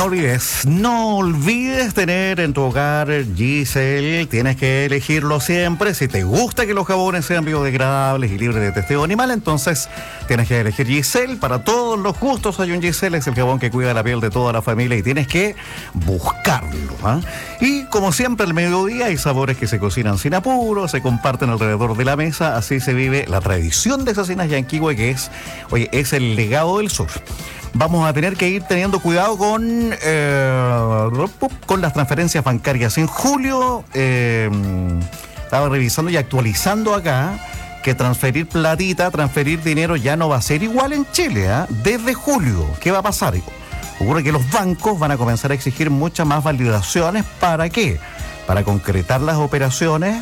No olvides tener en tu hogar Gicel. Tienes que elegirlo siempre. Si te gusta que los jabones sean biodegradables y libres de testeo animal, entonces tienes que elegir Gicel. Para todos los gustos hay un Gicel. Es el jabón que cuida la piel de toda la familia y tienes que buscarlo, ¿eh? Y como siempre al mediodía hay sabores que se cocinan sin apuro, se comparten alrededor de la mesa. Así se vive la tradición de Cecinas Yanquihue, que es el legado del sur. Vamos a tener que ir teniendo cuidado con las transferencias bancarias. En julio, estaba revisando y actualizando acá, que transferir dinero ya no va a ser igual en Chile, ¿eh? Desde julio, ¿qué va a pasar? Ocurre que los bancos van a comenzar a exigir muchas más validaciones. ¿Para qué? Para concretar las operaciones.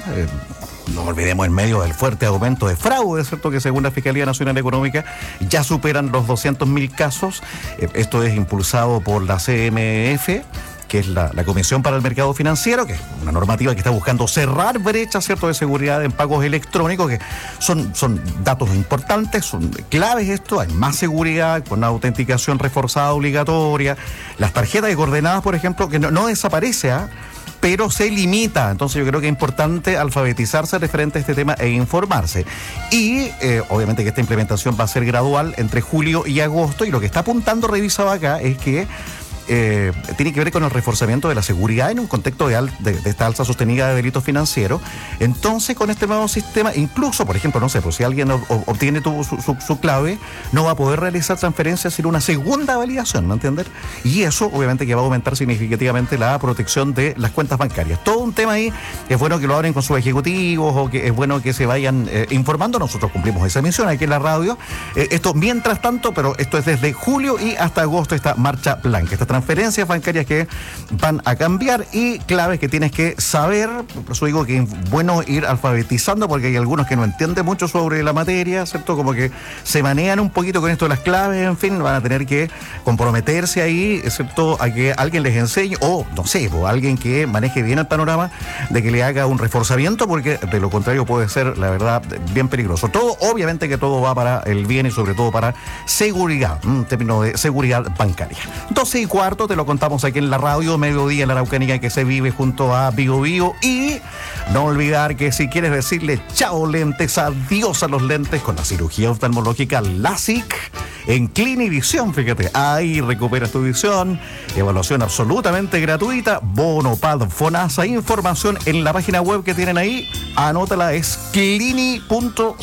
No olvidemos, en medio del fuerte aumento de fraude, ¿cierto?, que según la Fiscalía Nacional Económica ya superan los 200.000 casos. Esto es impulsado por la CMF, que es la Comisión para el Mercado Financiero, que es una normativa que está buscando cerrar brechas, ¿cierto?, de seguridad en pagos electrónicos, que son datos importantes, son claves esto. Hay más seguridad con una autenticación reforzada obligatoria. Las tarjetas de coordenadas, por ejemplo, que no desaparece, pero se limita. Entonces yo creo que es importante alfabetizarse referente a este tema e informarse. Y obviamente que esta implementación va a ser gradual entre julio y agosto, y lo que está apuntando revisado acá es que tiene que ver con el reforzamiento de la seguridad en un contexto de esta alza sostenida de delitos financieros. Entonces, con este nuevo sistema, incluso, por ejemplo, no sé, pues si alguien obtiene su clave, no va a poder realizar transferencias sin una segunda validación, ¿me entiendes? Y eso, obviamente, que va a aumentar significativamente la protección de las cuentas bancarias. Todo un tema ahí. Es bueno que lo hablen con sus ejecutivos, o que es bueno que se vayan informando. Nosotros cumplimos esa misión aquí en la radio. Esto mientras tanto, pero esto es desde julio y hasta agosto, esta marcha blanca, esta transferencias bancarias que van a cambiar y claves que tienes que saber. Por eso digo que es bueno ir alfabetizando, porque hay algunos que no entienden mucho sobre la materia, ¿cierto? Como que se manejan un poquito con esto de las claves, en fin, van a tener que comprometerse ahí, ¿cierto?, a que alguien les enseñe, o no sé, o alguien que maneje bien el panorama, de que le haga un reforzamiento, porque de lo contrario puede ser, la verdad, bien peligroso. Todo, obviamente que todo va para el bien y sobre todo para seguridad, en términos de seguridad bancaria. 12:15 te lo contamos aquí en la radio, mediodía en la Araucanía, que se vive junto a Bio Bio. Y no olvidar que si quieres decirle chao lentes, adiós a los lentes, con la cirugía oftalmológica LASIK en Clinivisión, fíjate, ahí recuperas tu visión, evaluación absolutamente gratuita, bono, pad, FONASA, información en la página web que tienen ahí, anótala, es clini.cl,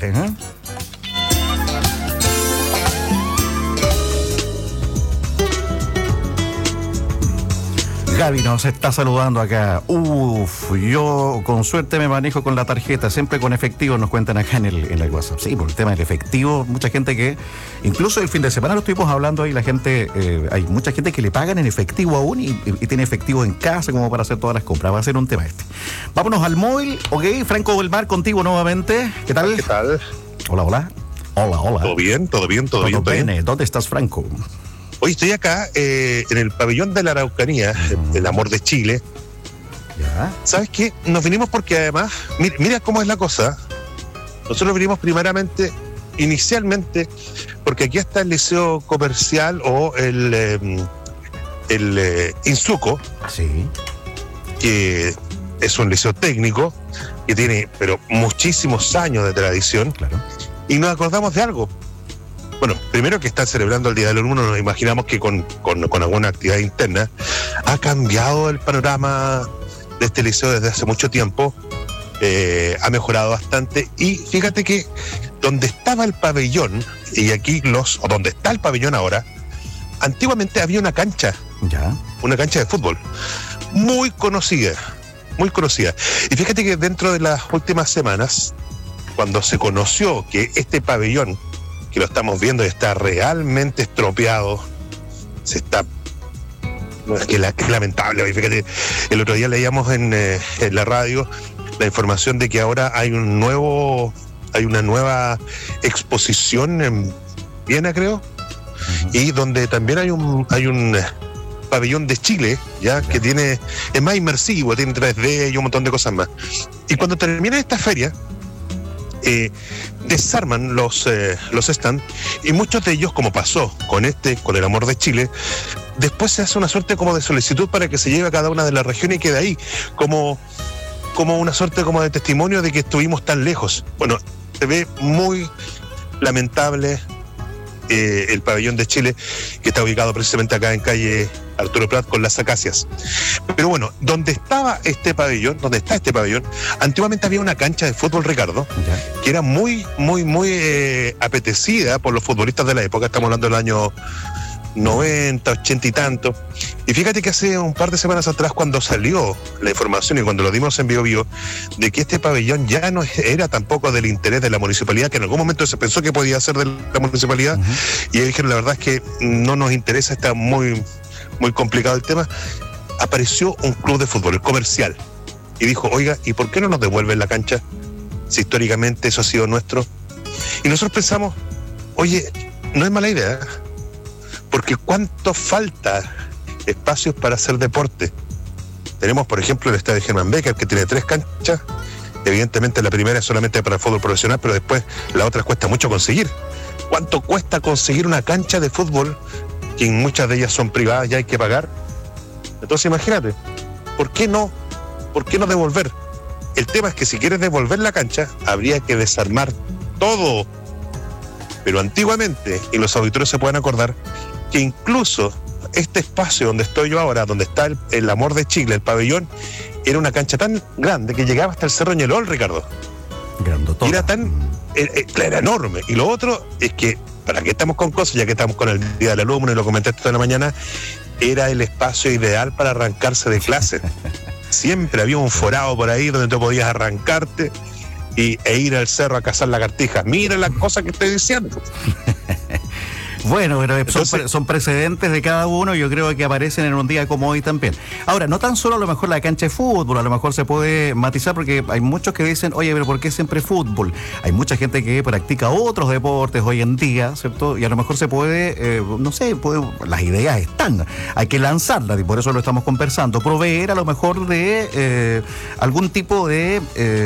Gaby nos está saludando acá. Yo con suerte me manejo con la tarjeta, siempre con efectivo, nos cuentan acá en el WhatsApp. Sí, por el tema del efectivo, mucha gente que, incluso el fin de semana lo estuvimos hablando ahí, la gente, hay mucha gente que le pagan en efectivo aún y tiene efectivo en casa como para hacer todas las compras. Va a ser un tema este. Vámonos al móvil, ok, Franco del Mar, contigo nuevamente. ¿Qué tal? ¿Qué tal? Hola. ¿Todo bien? ¿Todo bien? ¿Dónde estás, Franco? Hoy estoy acá en el pabellón de la Araucanía, del amor de Chile. ¿Ya? ¿Sabes qué? Nos vinimos porque además, mira cómo es la cosa. Nosotros vinimos inicialmente, porque aquí está el Liceo Comercial o el Insuco, sí, que es un liceo técnico que tiene pero muchísimos años de tradición. Claro. Y nos acordamos de algo. Bueno, primero que están celebrando el Día del Alumno, nos imaginamos que con alguna actividad interna ha cambiado el panorama de este liceo desde hace mucho tiempo, ha mejorado bastante, y fíjate que donde estaba el pabellón, y aquí donde está el pabellón ahora, antiguamente había una cancha, ¿ya? Una cancha de fútbol, muy conocida, y fíjate que dentro de las últimas semanas, cuando se conoció que este pabellón, que lo estamos viendo, está realmente estropeado, es lamentable. Fíjate, el otro día leíamos en la radio la información de que ahora hay una nueva exposición en Viena, creo, y donde también hay un pabellón de Chile, ya, que es más inmersivo, tiene 3D y un montón de cosas más. Y cuando termine esta feria, desarman los stands, y muchos de ellos, como pasó con el Amor de Chile, después se hace una suerte como de solicitud para que se lleve a cada una de las regiones y quede ahí, como una suerte como de testimonio de que estuvimos tan lejos. Bueno, se ve muy lamentable el pabellón de Chile, que está ubicado precisamente acá en calle Arturo Prat con las Acacias. Pero bueno, donde está este pabellón, antiguamente había una cancha de fútbol, Ricardo, que era muy, muy, muy apetecida por los futbolistas de la época. Estamos hablando del año 90, 80 y tanto. Y fíjate que hace un par de semanas atrás, cuando salió la información y cuando lo dimos en Bio de que este pabellón ya no era tampoco del interés de la municipalidad, que en algún momento se pensó que podía ser de la municipalidad, y ellos dijeron, la verdad es que no nos interesa, está muy, muy complicado el tema, apareció un club de fútbol, el Comercial, y dijo, oiga, ¿y por qué no nos devuelven la cancha? Si históricamente eso ha sido nuestro. Y nosotros pensamos, oye, no es mala idea, porque ¿cuánto falta espacios para hacer deporte? Tenemos, por ejemplo, el estadio Germán Becker, que tiene 3 canchas. Evidentemente la primera es solamente para el fútbol profesional, pero después la otra cuesta mucho conseguir. ¿Cuánto cuesta conseguir una cancha de fútbol, que muchas de ellas son privadas y hay que pagar? Entonces imagínate, ¿por qué no devolver? El tema es que si quieres devolver la cancha, habría que desarmar todo. Pero antiguamente, y los auditores se pueden acordar, que incluso este espacio donde estoy yo ahora, donde está el Amor de Chile, el pabellón, era una cancha tan grande que llegaba hasta el Cerro Ñelol, Ricardo. Grandotota. Era era enorme. Y lo otro es que, ¿para qué estamos con cosas? Ya que estamos con el Día del Alumno, y lo comenté toda la mañana, era el espacio ideal para arrancarse de clase. Siempre había un forado por ahí donde tú podías arrancarte e ir al cerro a cazar lagartijas. Mira las cosas que estoy diciendo. Bueno, pero son precedentes de cada uno, yo creo que aparecen en un día como hoy también. Ahora, no tan solo a lo mejor la cancha de fútbol, a lo mejor se puede matizar, porque hay muchos que dicen, oye, pero ¿por qué siempre fútbol? Hay mucha gente que practica otros deportes hoy en día, ¿cierto? Y a lo mejor se puede, las ideas están, hay que lanzarlas, y por eso lo estamos conversando, proveer a lo mejor de algún tipo de,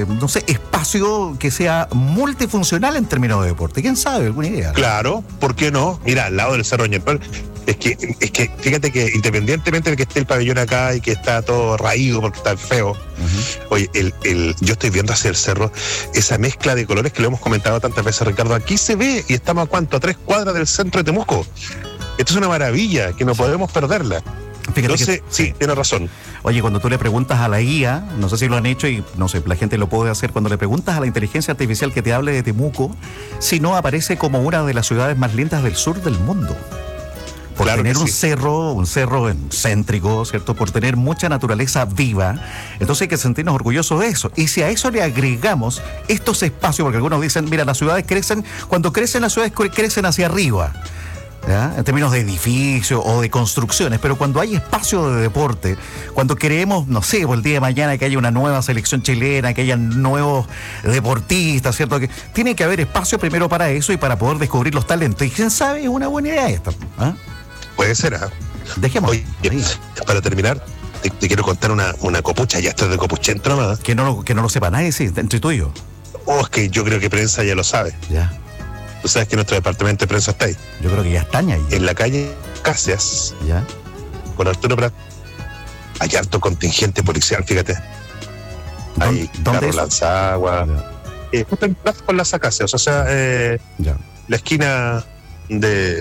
espacio que sea multifuncional en términos de deporte. ¿Quién sabe? ¿Alguna idea? Claro, ¿por qué no? Mira, al lado del Cerro Ñelol, es que fíjate que independientemente de que esté el pabellón acá y que está todo raído porque está feo, oye, yo estoy viendo hacia el cerro esa mezcla de colores que lo hemos comentado tantas veces, Ricardo. Aquí se ve, y estamos a ¿cuánto? A 3 cuadras del centro de Temuco. Esto es una maravilla, que no podemos perderla. Fíjate. Entonces, sí, tiene razón. Oye, cuando tú le preguntas a la guía, no sé si lo han hecho y no sé, la gente lo puede hacer, cuando le preguntas a la inteligencia artificial que te hable de Temuco, si no aparece como una de las ciudades más lindas del sur del mundo. Por claro tener un sí. cerro céntrico, ¿cierto? Por tener mucha naturaleza viva. Entonces hay que sentirnos orgullosos de eso. Y si a eso le agregamos estos espacios, porque algunos dicen, mira, las ciudades crecen, cuando crecen las ciudades crecen hacia arriba, ¿ya? En términos de edificios o de construcciones, pero cuando hay espacio de deporte, cuando queremos, no sé, por el día de mañana que haya una nueva selección chilena, que haya nuevos deportistas, ¿cierto? Que tiene que haber espacio primero para eso y para poder descubrir los talentos. Y quién sabe, es una buena idea esta. ¿Ah? Puede ser, ¿ah? Dejemos. Oye, para terminar, te quiero contar una copucha, ya esto es de copuchento nomás. Que no lo sepa nadie, sí, entre tú y yo. Es que yo creo que prensa ya lo sabe. Ya. Tú sabes que nuestro departamento de prensa está ahí. Yo creo que ya están ahí. En la calle Cáceres, ya, con Arturo Prat, hay harto contingente policial, fíjate. Hay carro lanzagua. Justo en plaza con las Acacias, o sea, la esquina de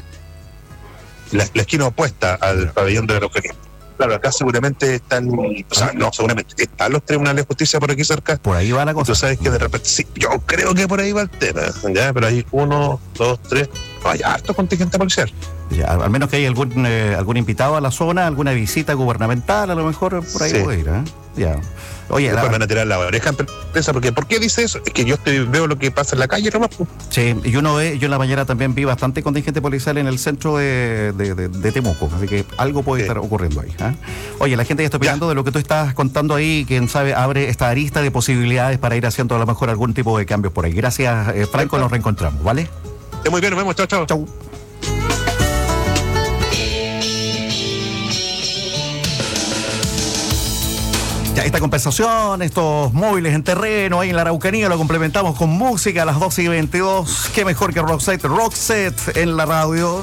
la esquina opuesta al pabellón de la Rojería. Claro, acá seguramente están, seguramente están los tribunales de justicia por aquí cerca. Por ahí va la cosa. Tú sabes que de repente, sí, yo creo que por ahí va el tema, ¿ya? Pero hay 1, 2, 3, hay harto contingente policial. Ya, al menos que haya algún invitado a la zona, alguna visita gubernamental, a lo mejor por ahí puede ir, ¿eh? Ya. Oye, después van a tirar la oreja en prensa, porque ¿por qué dice eso? Es que yo veo lo que pasa en la calle nomás. Sí, y yo en la mañana también vi bastante contingente policial en el centro de Temuco, así que algo puede estar ocurriendo ahí. ¿Eh? Oye, la gente ya está opinando de lo que tú estás contando ahí, quién sabe, abre esta arista de posibilidades para ir haciendo a lo mejor algún tipo de cambios por ahí. Gracias, Franco, nos reencontramos, ¿vale? Muy bien, nos vemos, chao. Chau. Ya, esta compensación, estos móviles en terreno ahí en la Araucanía, lo complementamos con música a las 12:22. Qué mejor que Roxette en la radio.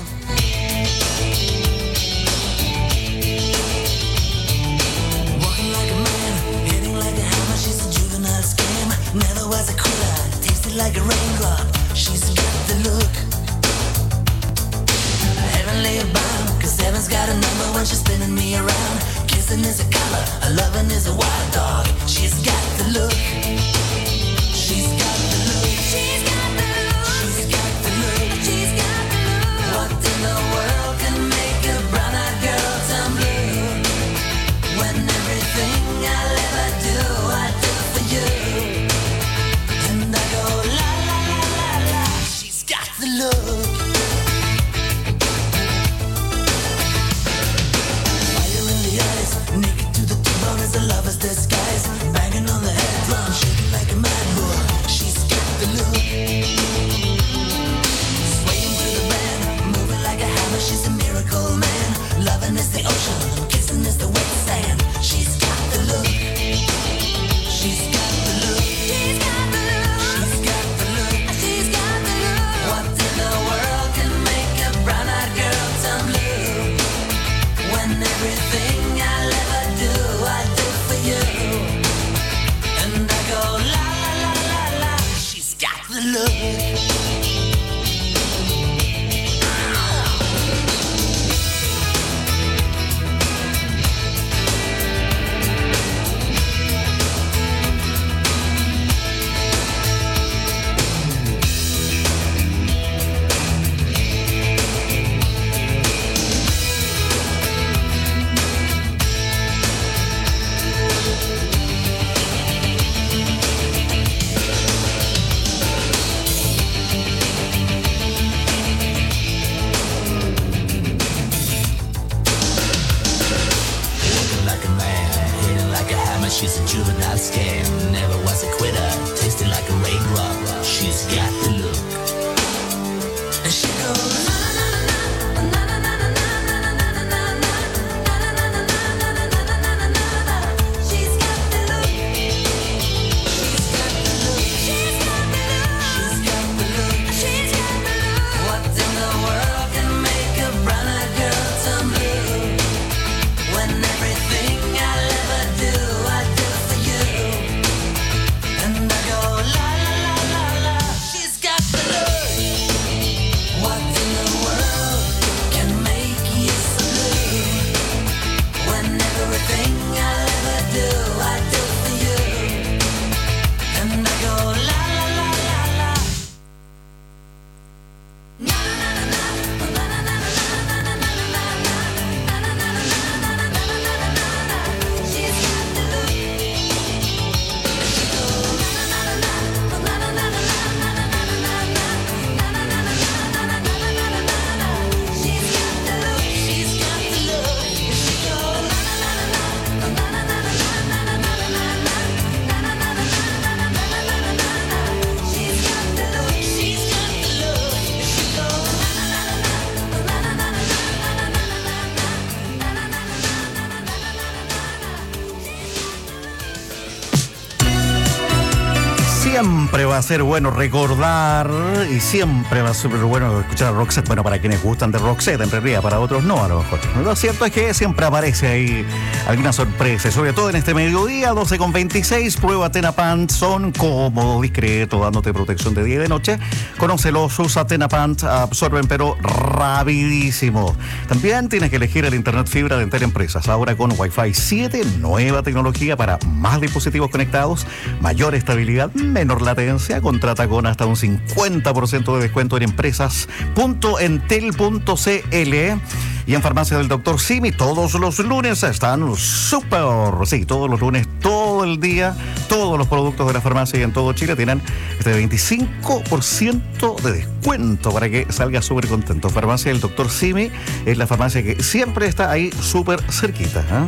Like a raindrop, she's got the look. Heavenly bound, cause heaven's got a number when she's spinning me around. Kissing is a color, a loving is a wild dog. She's got the look. She's got the look. She's got the look. She's got the look. She's got the look. What in the world can make a brown-eyed girl turn blue? When everything I'll ever do, I do for you. And I go la la la la la. She's got the look. Fire in the eyes, naked to the bone as a lover's disguise. Banging on the head drum, shaking like a mad bull. She's got the look. Swaying through the band, moving like a hammer. She's a miracle man. Loving is the ocean, kissing is the wet sand. She's got the look. She's got the look. She's got the look. She's got the look. She's got the look. What in the world can make a brown-eyed girl turn blue? When everything I'll ever do, I do for you. And I go la la la la la. She's got the look. She's a juvenile scam, never was a quitter, tasting like a raindrop. She's got the look. And she goes na na na na na na na na na na na na. She's got the look. She's got the look. She's got the look. She's got the look. She's got the look. What in the world can make a brown-eyed girl turn blue? When everything I'll ever do, I do for you. And I go la la la la la. She's got the look. What in the world can make you so blue? When everything I'll ever do, I do for you. And I go la la la la la. Na na na na na na na na na na na na. She's got the look. She goes na na na na na na na na na. She's got the look. She's got the look. She goes na na na na na na na na na na. She's got the look. She's got the look. She goes na na na na na na Siempre va a ser bueno recordar y siempre va a ser bueno escuchar a Roxette. Bueno, para quienes gustan de Roxette, en realidad, para otros no, a lo mejor. Lo cierto es que siempre aparece ahí alguna sorpresa, sobre todo en este mediodía, 12:26. Prueba Tenapant, son cómodos, discretos, dándote protección de día y de noche. Conócelos, usa Tenapant, absorben pero rapidísimo. También tienes que elegir el internet fibra de Teleempresas, ahora con Wi-Fi 7, nueva tecnología para más dispositivos conectados, mayor estabilidad, menor latencia. Contrata con hasta un 50% de descuento en empresas.entel.cl. Y en Farmacia del Dr. Simi, todos los lunes están súper, sí, todos los lunes, todo el día, todos los productos de la farmacia y en todo Chile tienen este 25% de descuento para que salga súper contento. Farmacia del Dr. Simi es la farmacia que siempre está ahí súper cerquita, ¿eh?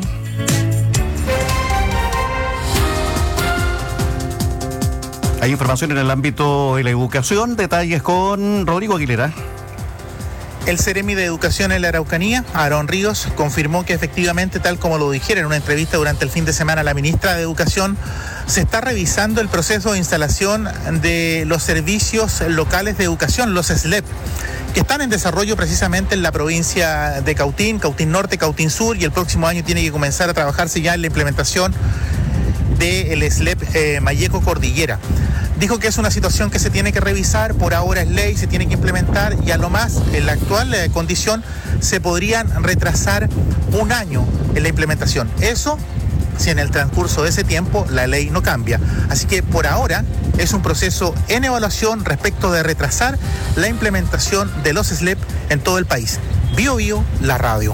Hay información en el ámbito de la educación, detalles con Rodrigo Aguilera. El Seremi de Educación en la Araucanía, Aarón Ríos, confirmó que efectivamente, tal como lo dijera en una entrevista durante el fin de semana la ministra de Educación, se está revisando el proceso de instalación de los servicios locales de educación, los SLEP, que están en desarrollo precisamente en la provincia de Cautín, Cautín Norte, Cautín Sur, y el próximo año tiene que comenzar a trabajarse ya en la implementación del SLEP Mayeco Cordillera. Dijo que es una situación que se tiene que revisar, por ahora es ley, se tiene que implementar y a lo más, en la actual condición, se podrían retrasar un año en la implementación. Eso si en el transcurso de ese tiempo la ley no cambia. Así que por ahora es un proceso en evaluación respecto de retrasar la implementación de los SLEP en todo el país. Bio Bio, la radio.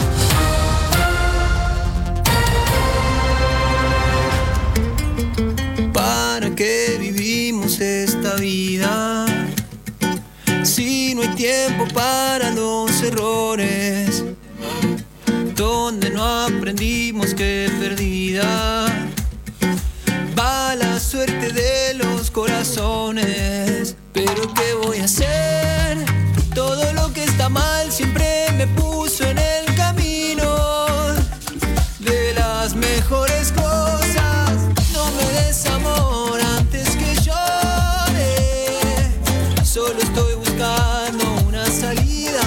¿Para qué vivimos esta vida? Si no hay tiempo para los errores, donde no aprendimos que perdida va la suerte de los corazones. Pero ¿qué voy a hacer? Todo lo que está mal siempre me puso en el camino de las mejores cosas. No me des amor antes que llore, solo estoy buscando una salida.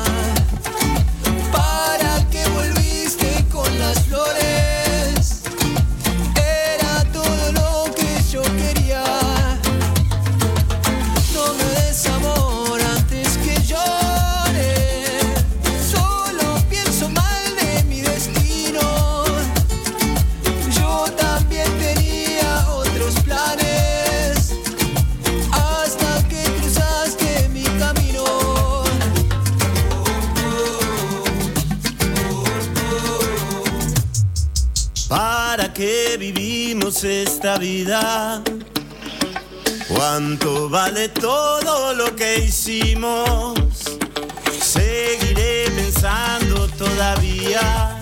¿Para qué volviste con las flores? Era todo lo que yo quería. No me des amor antes que llore, solo pienso mal de mi destino. Yo también tenía otros planes hasta que cruzaste mi camino. ¿Para qué vivimos esta vida? ¿Cuánto vale todo lo que hicimos? Seguiré pensando todavía.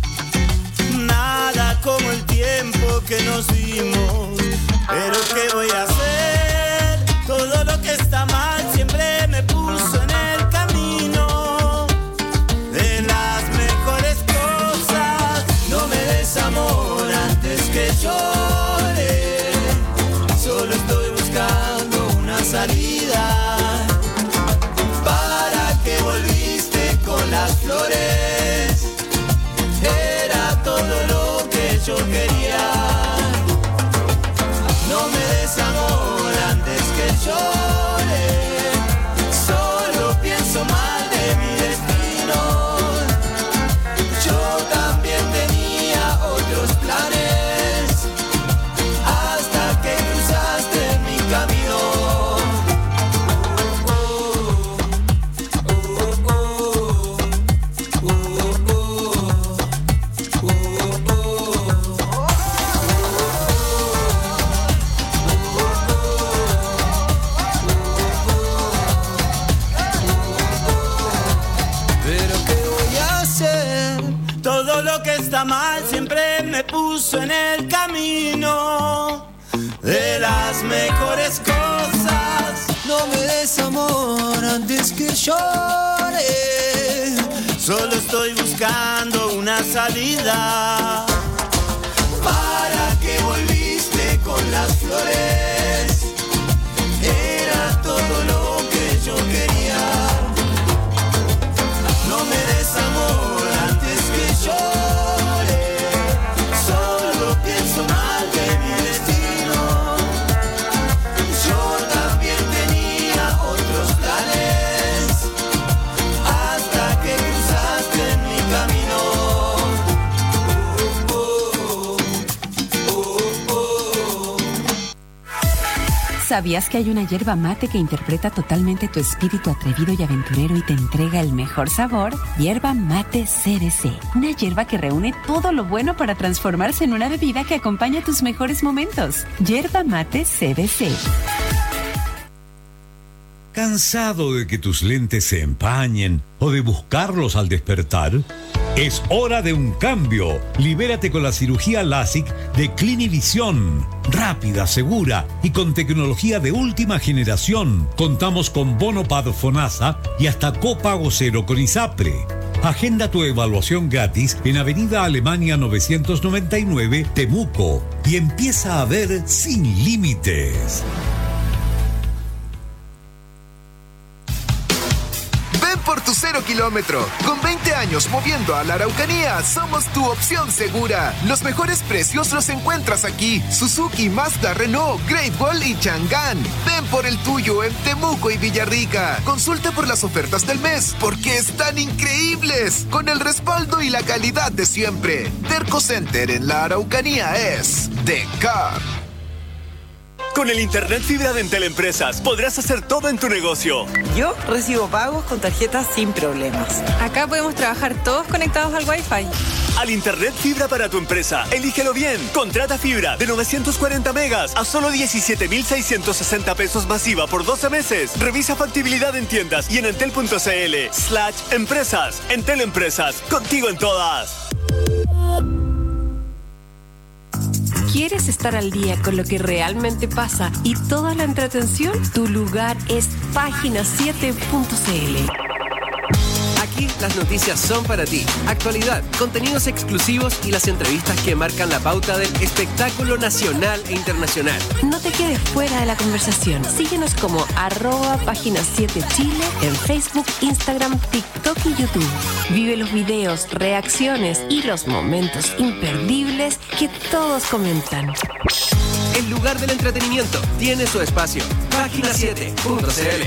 Nada como el tiempo que nos dimos. Pero ¿qué voy a hacer? Todo lo que está mal siempre me puso en el camino de las mejores cosas. No me des amor antes que llore, solo estoy buscando una salida. ¿Para qué volviste con las flores? Era todo lo que yo quería. No me des amor antes que llore, solo pienso mal de mi destino. Yo también tenía otros planes hasta que cruzaste mi camino. Pero ¿qué voy a hacer? Todo lo que está mal siempre me puso en el camino de las mejores cosas. No me des amor antes que llore, Solo estoy buscando una salida. ¿para qué volviste con las flores? Era todo lo que yo quería. No me des amor antes que llore, solo pienso mal de mi destino. Yo también tenía otros planes hasta que cruzaste mi camino. ¿Sabías que hay una yerba mate que interpreta totalmente tu espíritu atrevido y aventurero y te entrega el mejor sabor? Yerba Mate CBC. Una yerba que reúne todo lo bueno para transformarse en una bebida que acompaña tus mejores momentos. Yerba Mate CBC. ¿Cansado de que tus lentes se empañen o de buscarlos al despertar? Es hora de un cambio. Libérate con la cirugía LASIK de Clinivision. Rápida, segura y con tecnología de última generación. Contamos con bono PAD FONASA y hasta copago cero con ISAPRE. Agenda tu evaluación gratis en Avenida Alemania 999, Temuco, y empieza a ver sin límites. Ven por tu 0 kilómetro. Con 20 años moviendo a la Araucanía, somos tu opción segura. Los mejores precios los encuentras aquí. Suzuki, Mazda, Renault, Great Wall y Chang'an. Ven por el tuyo en Temuco y Villarrica. Consulta por las ofertas del mes, porque están increíbles. Con el respaldo y la calidad de siempre. Terco Center en la Araucanía es The Car. Con el Internet Fibra de Entel Empresas podrás hacer todo en tu negocio. Yo recibo pagos con tarjetas sin problemas. Acá podemos trabajar todos conectados al Wi-Fi. Al Internet Fibra para tu empresa. Elígelo bien. Contrata fibra de 940 megas a solo 17,660 pesos masiva por 12 meses. Revisa factibilidad en tiendas y en entel.cl/empresas. Entel Empresas. Contigo en todas. ¿Quieres estar al día con lo que realmente pasa y toda la entretención? Tu lugar es página7.cl. Aquí las noticias son para ti. Actualidad, contenidos exclusivos y las entrevistas que marcan la pauta del espectáculo nacional e internacional. No te quedes fuera de la conversación. Síguenos como @página7chile en Facebook, Instagram, TikTok y YouTube. Vive los videos, reacciones y los momentos imperdibles que todos comentan. El lugar del entretenimiento tiene su espacio. Página7.cl.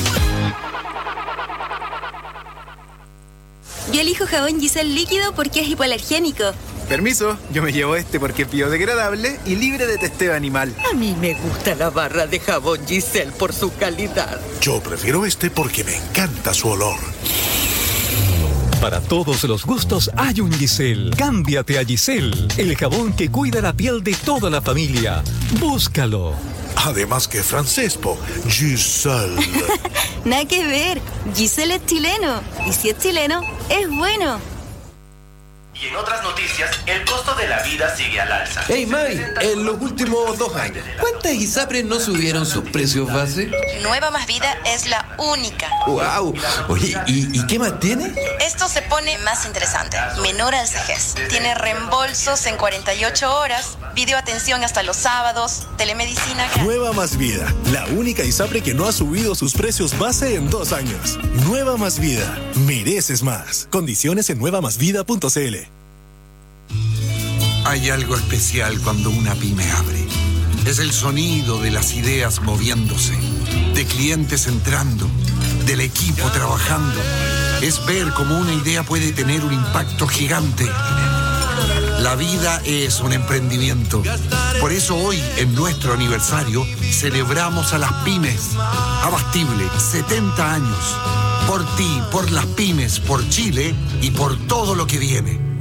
Yo elijo jabón Giselle líquido porque es hipoalergénico. Permiso, yo me llevo este porque es biodegradable y libre de testeo animal. A mí me gusta la barra de jabón Giselle por su calidad. Yo prefiero este porque me encanta su olor. Para todos los gustos hay un Giselle. Cámbiate a Giselle, el jabón que cuida la piel de toda la familia. Búscalo. Además que es francés, Giselle. Nada que ver. Giselle es chileno. Y si es chileno, es bueno. Y en otras noticias, el costo de la vida sigue al alza. Hey May, en los últimos 2 años, ¿cuántas ISAPRES no subieron sus precios base? Nueva Más Vida es la única. ¡Wow! Oye, ¿y qué más tiene? Esto se pone más interesante. Menor al CEGES. Tiene reembolsos en 48 horas, videoatención hasta los sábados, telemedicina. Nueva Más Vida, la única ISAPRE que no ha subido sus precios base en 2 años. Nueva Más Vida, mereces más. Condiciones en nuevamásvida.cl. Hay algo especial cuando una pyme abre. Es el sonido de las ideas moviéndose, de clientes entrando, del equipo trabajando. Es ver cómo una idea puede tener un impacto gigante. La vida es un emprendimiento. Por eso hoy, en nuestro aniversario, celebramos a las pymes. Abastible, 70 años. Por ti, por las pymes, por Chile y por todo lo que viene.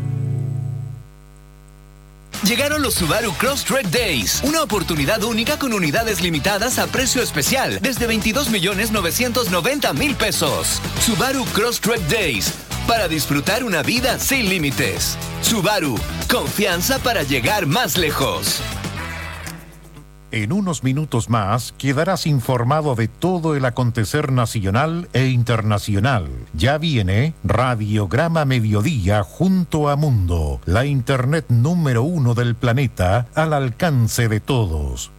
Llegaron los Subaru Crosstrek Days, una oportunidad única con unidades limitadas a precio especial desde 22,990,000 pesos. Subaru Crosstrek Days, para disfrutar una vida sin límites. Subaru, confianza para llegar más lejos. En unos minutos más quedarás informado de todo el acontecer nacional e internacional. Ya viene Radiograma Mediodía junto a Mundo, la internet número 1 del planeta al alcance de todos.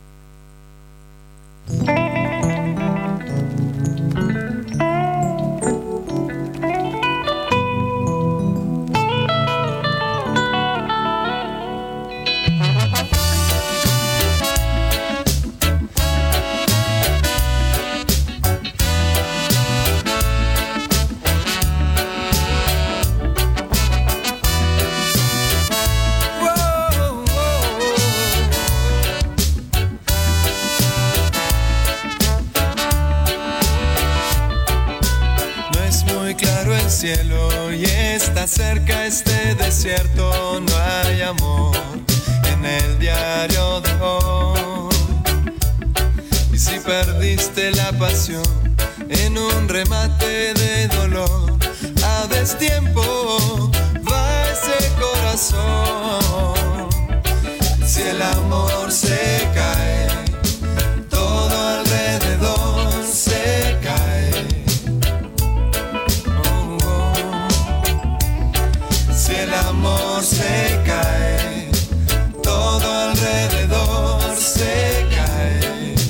Cielo y está cerca este desierto, no hay amor en el diario de hoy. Y si perdiste la pasión en un remate de dolor, a destiempo va corazón. Si el amor se cae, todo alrededor se cae. Oh, oh. Si el amor se cae, todo alrededor se cae.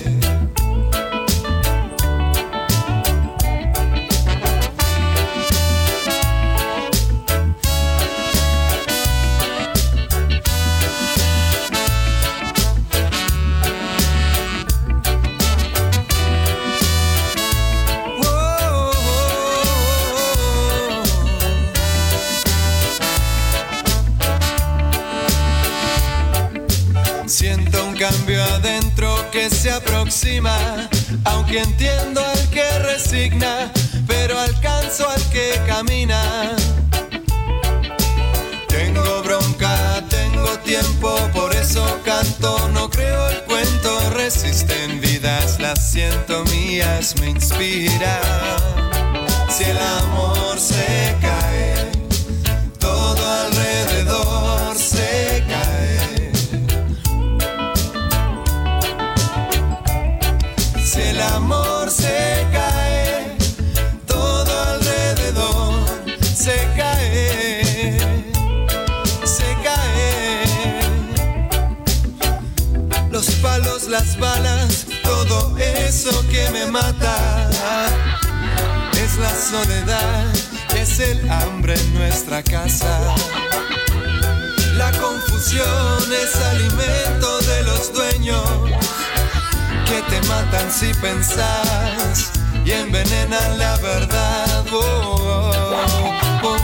Siento un cambio adentro que se aproxima, aunque entiendo al que resigna, pero alcanzo al que camina. Tengo bronca, tengo tiempo, por eso canto, no creo el cuento. Resisten vidas, las siento mías, me inspira. Si el amor se cae, todo alrededor se cae. Si el amor se cae, todo alrededor se cae, se cae. Los palos, las balas, todo eso que me mata. Es la soledad, es el hambre en nuestra casa. La confusión es alimento de los dueños que te matan si pensás y envenenan la verdad. Oh, oh, oh, oh.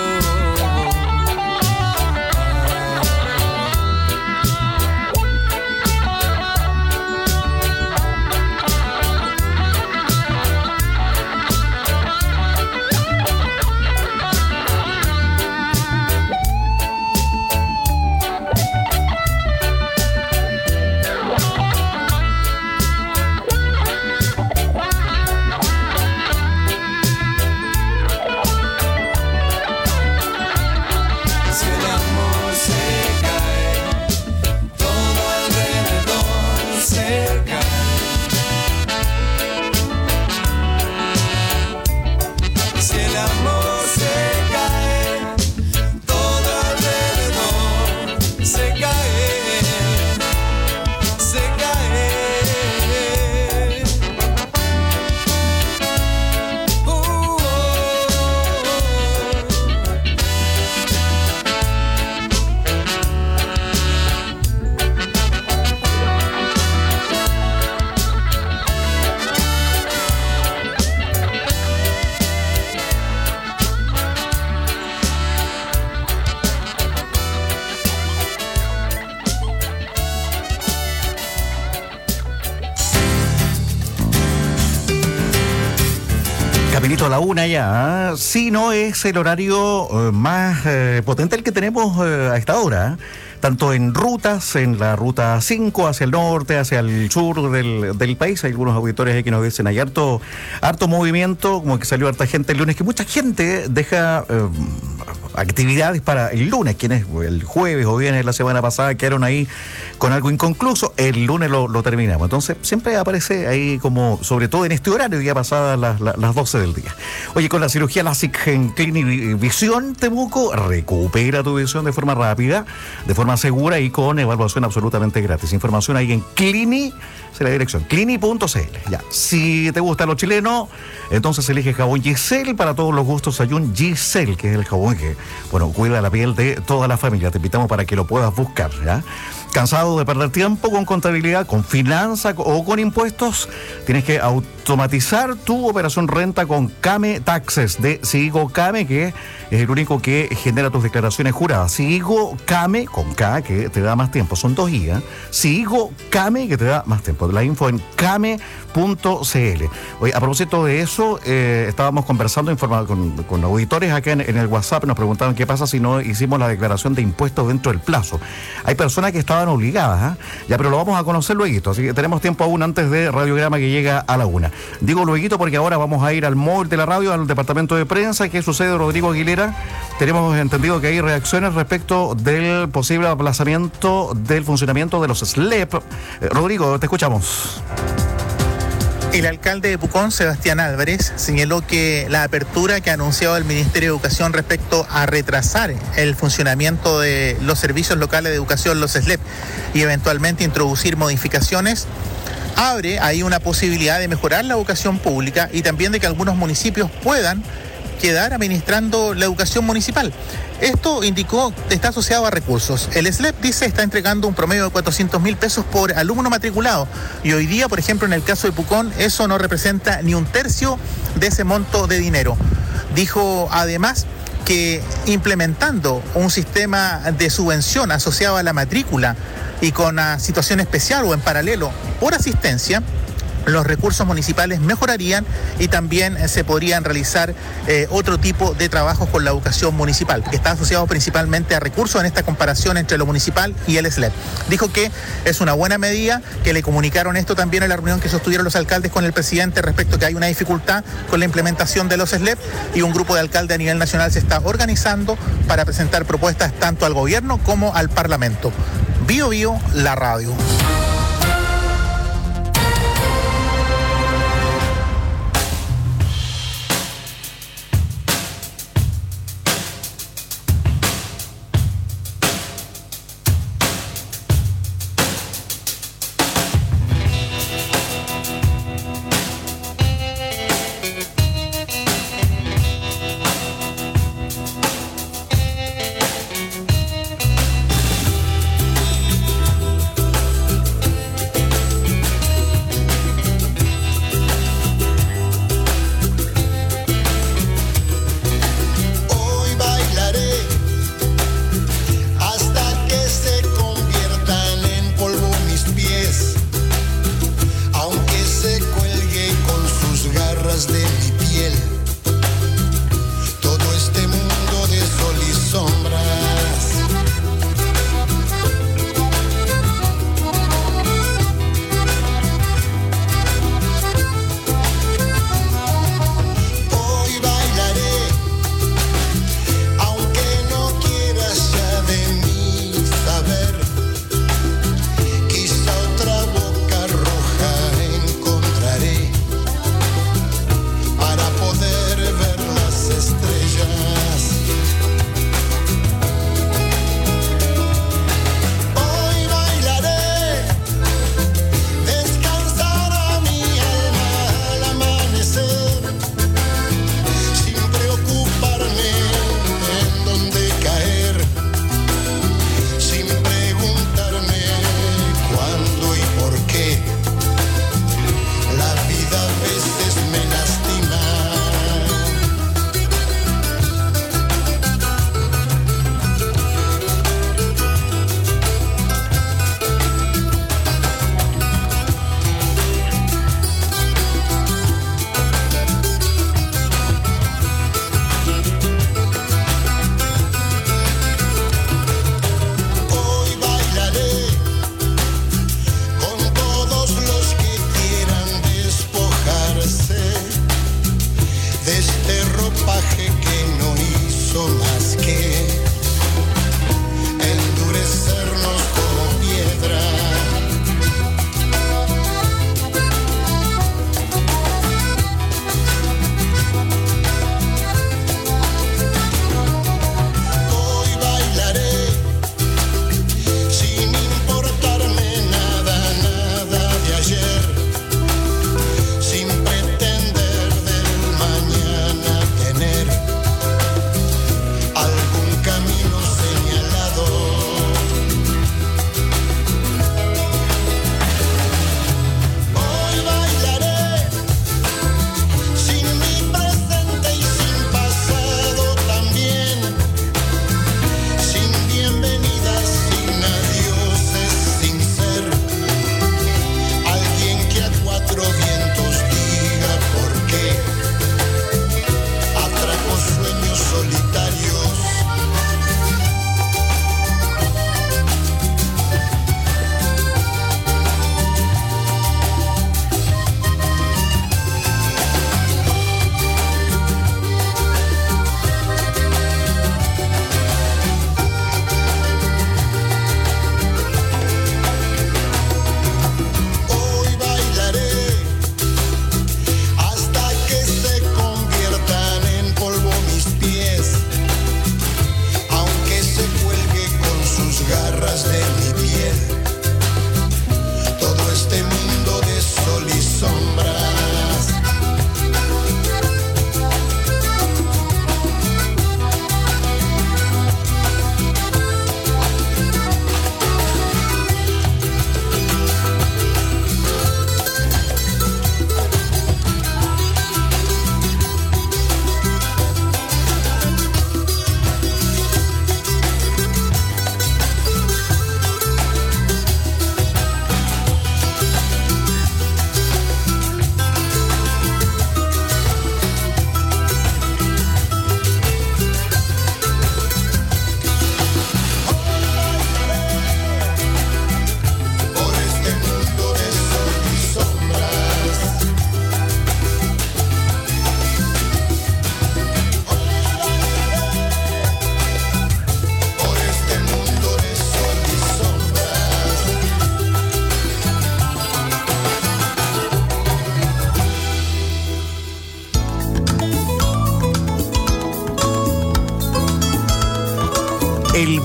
Caminito a la una ya, sí, no es el horario más potente el que tenemos a esta hora, tanto en rutas, en la ruta 5 hacia el norte, hacia el sur del país. Hay algunos auditores ahí que nos dicen, hay harto movimiento, como que salió harta gente el lunes, que mucha gente deja actividades para el lunes, quienes el jueves o viernes de la semana pasada quedaron ahí con algo inconcluso, el lunes lo terminamos. Entonces siempre aparece ahí como, sobre todo en este horario, ya pasadas las 12 del día. Oye, con la cirugía LASIK en Clinivision Temuco, recupera tu visión de forma rápida, de forma segura y con evaluación absolutamente gratis. Información ahí en Clini, la dirección, clini.cl. Ya, si te gusta lo chileno, entonces elige jabón Giselle para todos los gustos. Hay un Giselle, que es el jabón que, bueno, cuida la piel de toda la familia. Te invitamos para que lo puedas buscar, ¿ya? ¿Cansado de perder tiempo con contabilidad, con finanzas o con impuestos? Tienes que automatizar tu operación renta con Kame Taxes de Sigo Kame, que es el único que genera tus declaraciones juradas. Sigo Kame, con K, que te da más tiempo. Son 2 I, ¿eh? Sigo Kame, que te da más tiempo. La info en kame.cl. Oye, a propósito de eso, estábamos conversando con auditores acá en el WhatsApp. Nos preguntaban qué pasa si no hicimos la declaración de impuestos dentro del plazo. Hay personas que estaban estaban obligadas, ya, pero lo vamos a conocer luego, así que tenemos tiempo aún antes de Radiograma que llega a la 1. Digo luego porque ahora vamos a ir al móvil de la radio, al departamento de prensa. ¿Qué sucede, Rodrigo Aguilera? Tenemos entendido que hay reacciones respecto del posible aplazamiento del funcionamiento de los SLEP. Rodrigo, te escuchamos. El alcalde de Pucón, Sebastián Álvarez, señaló que la apertura que ha anunciado el Ministerio de Educación respecto a retrasar el funcionamiento de los servicios locales de educación, los SLEP, y eventualmente introducir modificaciones, abre ahí una posibilidad de mejorar la educación pública y también de que algunos municipios puedan quedar administrando la educación municipal. Esto, indicó, está asociado a recursos. El SLEP, dice, está entregando un promedio de 400.000 pesos por alumno matriculado. Y hoy día, por ejemplo, en el caso de Pucón, eso no representa ni un tercio de ese monto de dinero. Dijo, además, que implementando un sistema de subvención asociado a la matrícula y con una situación especial o en paralelo por asistencia, los recursos municipales mejorarían y también se podrían realizar otro tipo de trabajos con la educación municipal, que está asociado principalmente a recursos en esta comparación entre lo municipal y el SLEP. Dijo que es una buena medida, que le comunicaron esto también en la reunión que sostuvieron los alcaldes con el presidente respecto a que hay una dificultad con la implementación de los SLEP, y un grupo de alcaldes a nivel nacional se está organizando para presentar propuestas tanto al gobierno como al Parlamento. Bio Bio, la radio.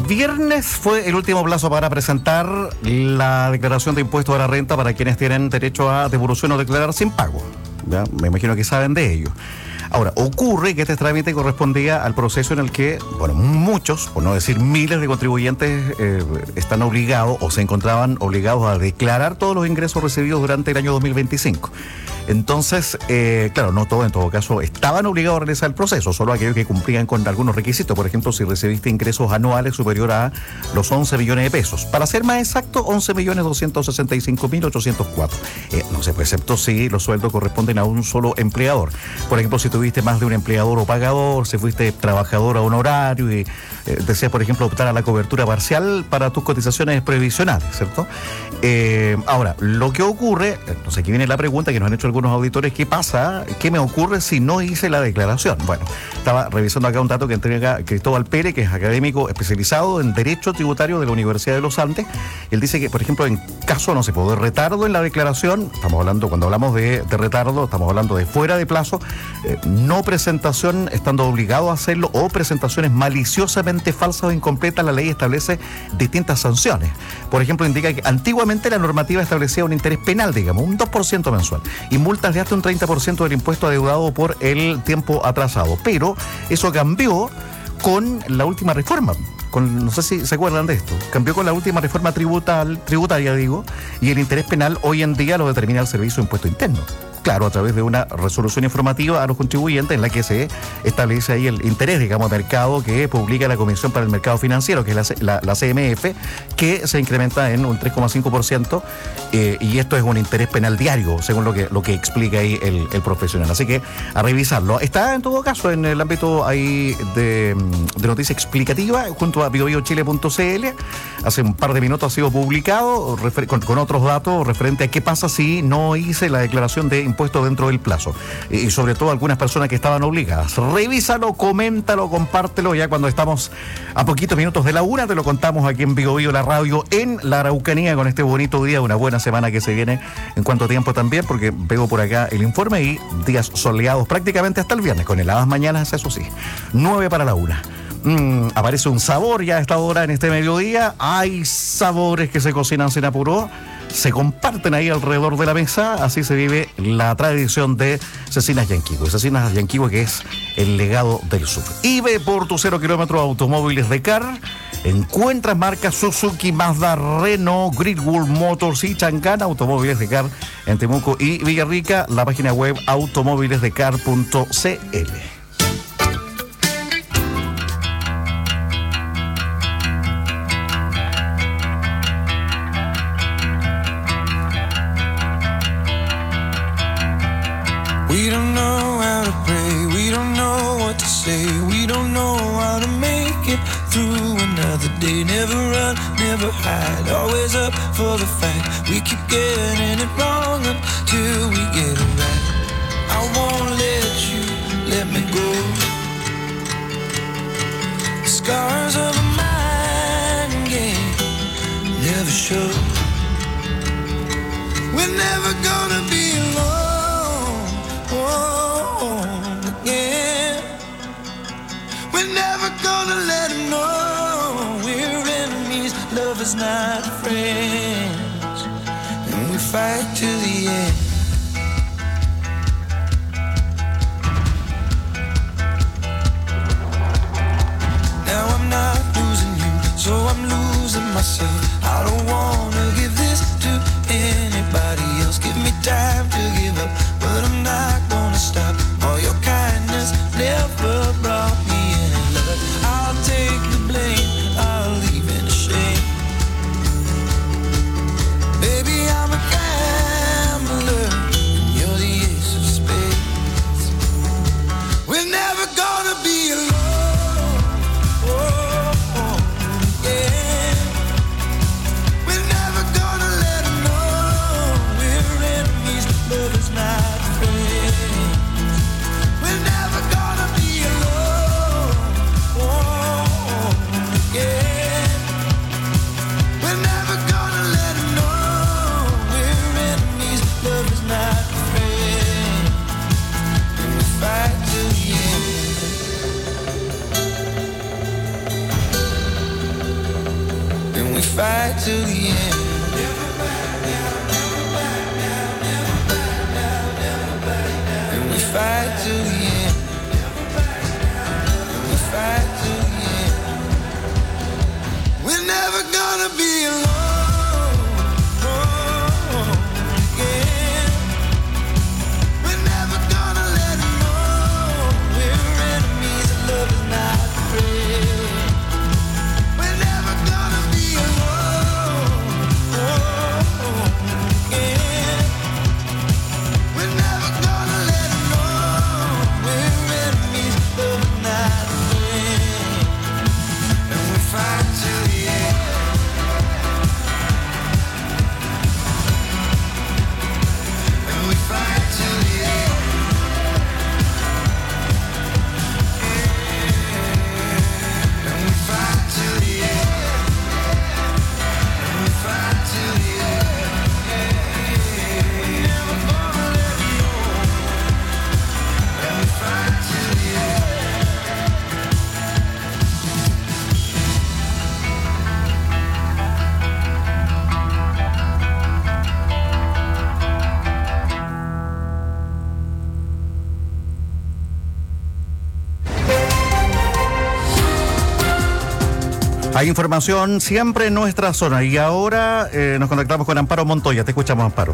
viernes fue el último plazo para presentar la declaración de impuestos a la renta para quienes tienen derecho a devolución o declarar sin pago. ¿Ya? Me imagino que saben de ello. Ahora, ocurre que este trámite correspondía al proceso en el que, bueno, muchos, por no decir miles de contribuyentes están obligados o se encontraban obligados a declarar todos los ingresos recibidos durante el año 2025. Entonces, claro, no todos en todo caso estaban obligados a realizar el proceso, solo aquellos que cumplían con algunos requisitos. Por ejemplo, si recibiste ingresos anuales superior a los 11 millones de pesos. Para ser más exacto, 11.265.804. No se puede, excepto si los sueldos corresponden a un solo empleador. Por ejemplo, si tuviste más de un empleador o pagador, si fuiste trabajador a honorario y deseas, por ejemplo, optar a la cobertura parcial para tus cotizaciones previsionales, ¿cierto? Ahora, lo que ocurre, entonces aquí viene la pregunta que nos han hecho algunos auditores: ¿qué pasa? ¿Qué me ocurre si no hice la declaración? Bueno, estaba revisando acá un dato que entrega Cristóbal Pérez, que es académico especializado en Derecho Tributario de la Universidad de los Andes. Él dice que, por ejemplo, en caso, no se puede, de retardo en la declaración, estamos hablando, cuando hablamos de retardo, estamos hablando de fuera de plazo, no presentación estando obligado a hacerlo, o presentaciones maliciosamente falsas o incompletas, la ley establece distintas sanciones. Por ejemplo, indica que antiguamente la normativa establecía un interés penal, digamos, un 2% mensual, y multas de hasta un 30% del impuesto adeudado por el tiempo atrasado. Pero eso cambió con la última reforma. No sé si se acuerdan de esto. Cambió con la última reforma tributaria, y el interés penal hoy en día lo determina el Servicio de Impuesto Interno. Claro, a través de una resolución informativa a los contribuyentes en la que se establece ahí el interés, digamos, mercado que publica la Comisión para el Mercado Financiero, que es la CMF, que se incrementa en un 3,5%, y esto es un interés penal diario, según lo que explica ahí el profesional. Así que a revisarlo. Está en todo caso en el ámbito ahí de noticia explicativa junto a biobiochile.cl. Hace un par de minutos ha sido publicado con otros datos referente a qué pasa si no hice la declaración de impuestos dentro del plazo, y sobre todo algunas personas que estaban obligadas. Revísalo, coméntalo, compártelo. Ya cuando estamos a poquitos minutos de la 1, te lo contamos aquí en Bio Bio, la radio en la Araucanía, con este bonito día, una buena semana que se viene en cuanto a tiempo también, porque veo por acá el informe y días soleados prácticamente hasta el viernes, con heladas mañanas, eso sí, 9 para la 1. Aparece un sabor ya a esta hora en este mediodía. Hay sabores que se cocinan sin apuro, se comparten ahí alrededor de la mesa. Así se vive la tradición de Cecinas Yanquihue. Cecinas Yanquihue, que es el legado del sur. Y ve por tu 0 kilómetro Automóviles de Car. Encuentras marcas Suzuki, Mazda, Renault, Great Wall Motors y Chang'an. Automóviles de Car en Temuco y Villarrica. La página web automóvilesdecar.cl. We don't know how to pray, we don't know what to say, we don't know how to make it through another day. Never run, never hide, always up for the fight. We keep getting it wrong until we get it right. I won't let me go. The scars of a mind game never show. We're never gonna be alone. Yeah. We're never gonna let him know we're enemies, lovers, not friends. And we fight to the end. fight till the end. And we fight till the end. And we fight till the end. We're never gonna be alone. Hay información siempre en nuestra zona y ahora nos contactamos con Amparo Montoya. Te escuchamos, Amparo.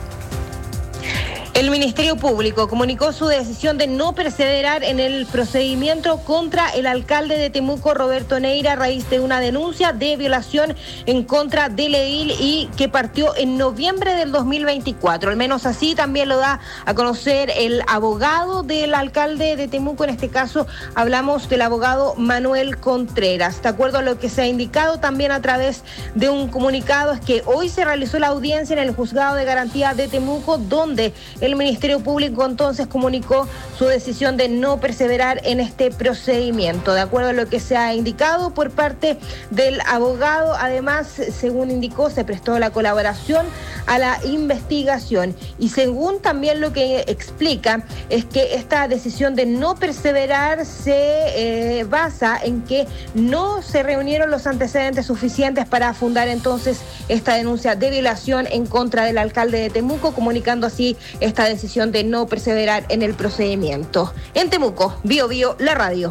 El Ministerio Público comunicó su decisión de no perseverar en el procedimiento contra el alcalde de Temuco, Roberto Neira, a raíz de una denuncia de violación en contra del edil y que partió en noviembre del 2024. Al menos así también lo da a conocer el abogado del alcalde de Temuco. En este caso hablamos del abogado Manuel Contreras. De acuerdo a lo que se ha indicado también a través de un comunicado, es que hoy se realizó la audiencia en el Juzgado de Garantía de Temuco, donde el Ministerio Público entonces comunicó su decisión de no perseverar en este procedimiento. De acuerdo a lo que se ha indicado por parte del abogado, además, según indicó, se prestó la colaboración a la investigación y según también lo que explica es que esta decisión de no perseverar se basa en que no se reunieron los antecedentes suficientes para fundar entonces esta denuncia de violación en contra del alcalde de Temuco, comunicando así esta decisión de no perseverar en el procedimiento. En Temuco, Bio Bio, la radio.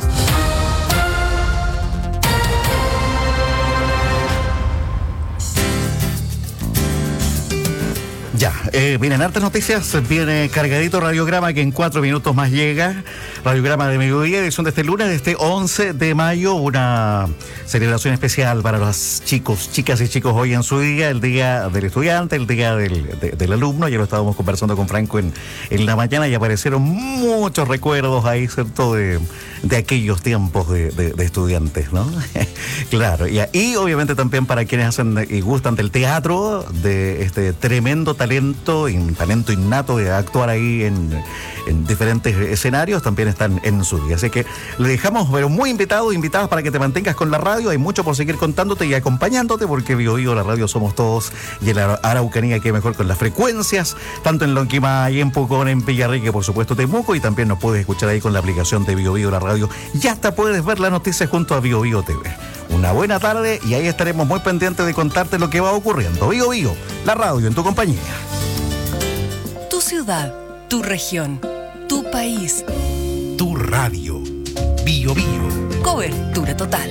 Ya, vienen hartas noticias, viene cargadito Radiograma que en 4 minutos más llega. Radiograma de mediodía, edición de este lunes, de este 11 de mayo, una celebración especial para los chicos, chicas y chicos hoy en su día, el día del estudiante, el día del alumno. Ya lo estábamos conversando con Franco en la mañana y aparecieron muchos recuerdos ahí, ¿cierto? De aquellos tiempos de estudiantes, ¿no? Claro, y obviamente también para quienes hacen y gustan del teatro, de este tremendo talento innato de actuar ahí en diferentes escenarios, también están en su día. Así que le dejamos, pero muy invitadas para que te mantengas con la radio. Hay mucho por seguir contándote y acompañándote, porque Bio Bio, la radio somos todos, y en la Araucanía que mejor con las frecuencias, tanto en Lonquimay, en Pucón, en Villarrica, por supuesto Temuco, y también nos puedes escuchar ahí con la aplicación de Bio Bio, la radio, y hasta puedes ver la noticia junto a Bio Bio TV. Una buena tarde y ahí estaremos muy pendientes de contarte lo que va ocurriendo. Bio Bio, la radio en tu compañía. Tu ciudad, tu región, tu país. Tu radio. Bio Bio. Cobertura total.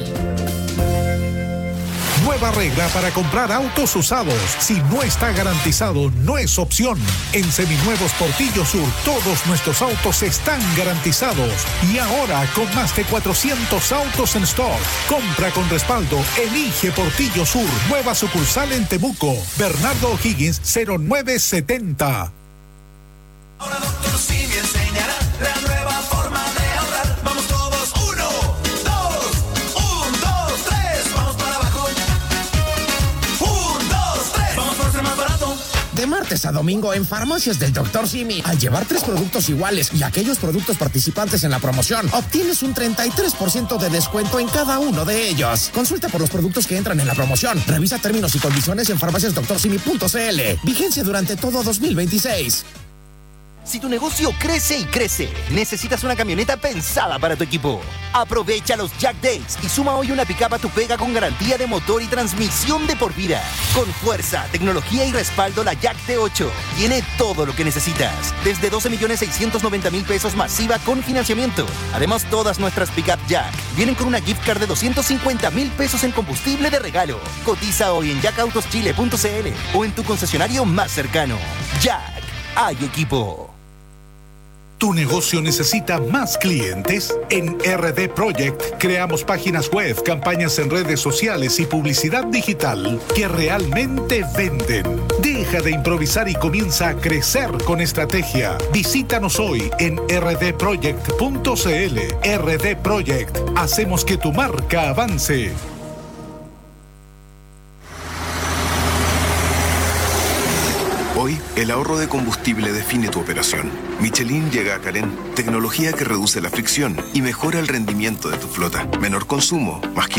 Nueva regla para comprar autos usados. Si no está garantizado, no es opción. En Seminuevos Portillo Sur, todos nuestros autos están garantizados. Y ahora, con más de 400 autos en stock. Compra con respaldo. Elige Portillo Sur. Nueva sucursal en Temuco. Bernardo O'Higgins, 0970. Ahora Dr. Simi enseñará la nueva forma de ahorrar. Vamos todos, 1, 2, 3, vamos para abajo. 1, 2, 3, vamos por ser más barato. De martes a domingo en Farmacias del Dr. Simi, al llevar 3 productos iguales y aquellos productos participantes en la promoción, obtienes un 33% de descuento en cada uno de ellos. Consulta por los productos que entran en la promoción. Revisa términos y condiciones en farmaciasdoctorsimi.cl. Vigencia durante todo 2026. Si tu negocio crece y crece, necesitas una camioneta pensada para tu equipo. Aprovecha los Jack Days y suma hoy una pickup a tu pega con garantía de motor y transmisión de por vida. Con fuerza, tecnología y respaldo, la Jack T8 tiene todo lo que necesitas. Desde 12.690.000 pesos masiva con financiamiento. Además, todas nuestras pickup Jack vienen con una gift card de 250.000 pesos en combustible de regalo. Cotiza hoy en jacautoschile.cl o en tu concesionario más cercano. Jack, hay equipo. ¿Tu negocio necesita más clientes? En RD Project creamos páginas web, campañas en redes sociales y publicidad digital que realmente venden. Deja de improvisar y comienza a crecer con estrategia. Visítanos hoy en rdproject.cl. RD Project. Hacemos que tu marca avance. Hoy, el ahorro de combustible define tu operación. Michelin llega a Carén, tecnología que reduce la fricción y mejora el rendimiento de tu flota. Menor consumo, más kilómetros.